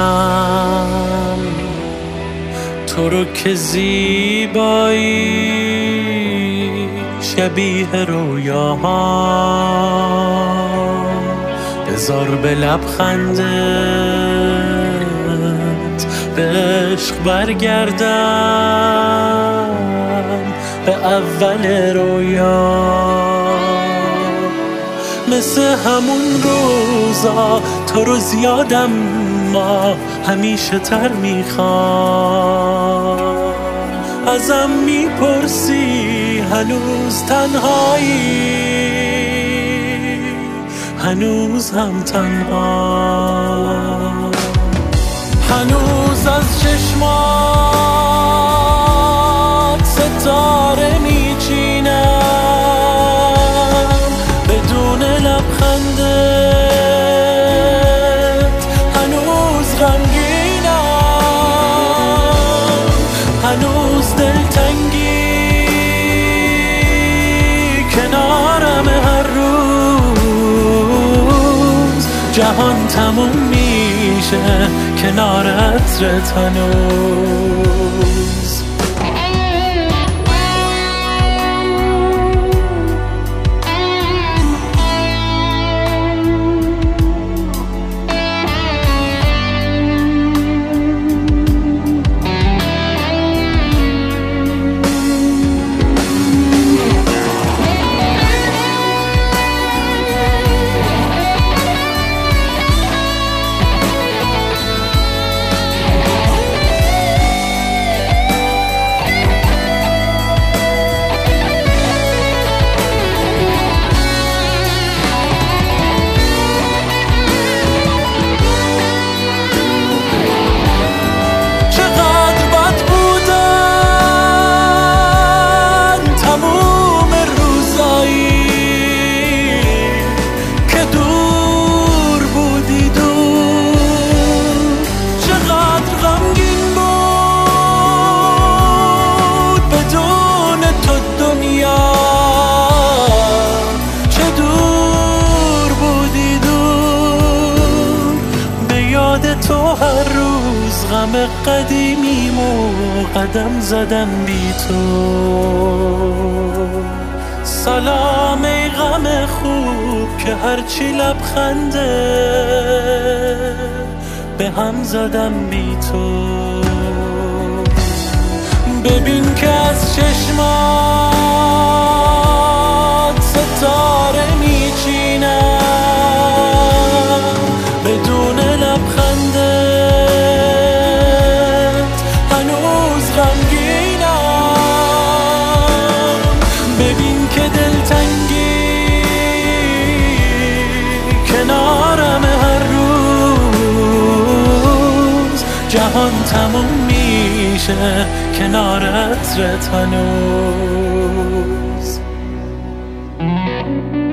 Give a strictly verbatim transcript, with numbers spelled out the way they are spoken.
دیدم تو رو که زیبایی شبیه رویاها، بذار به لبخندت به عشق برگردم به اول رویا، مثل همون روزا تو رو زیادم ما همیشه تر میخوام. ازم میپرسی هنوز تنهایی، هنوز هم تنها، هنوز از چشمات ستاره میچینم بدون لبخندت، هنوز غمگینم، هنوز دلتنگی کنارم هر روز، جهان تموم میشه کنار عطرت هنوز. تو هر روز غم قدیمیمو قدم زدم بی تو، سلام ای غم خوب که هرچی لبخنده به هم زدم بی تو. ببین که از چشمات ستاره میچینم بدون لبخندت، هنوز غمگینم، ببین که دلتنگی کنارم هر روز، جهان تموم میشه کنار عطرت هنوز.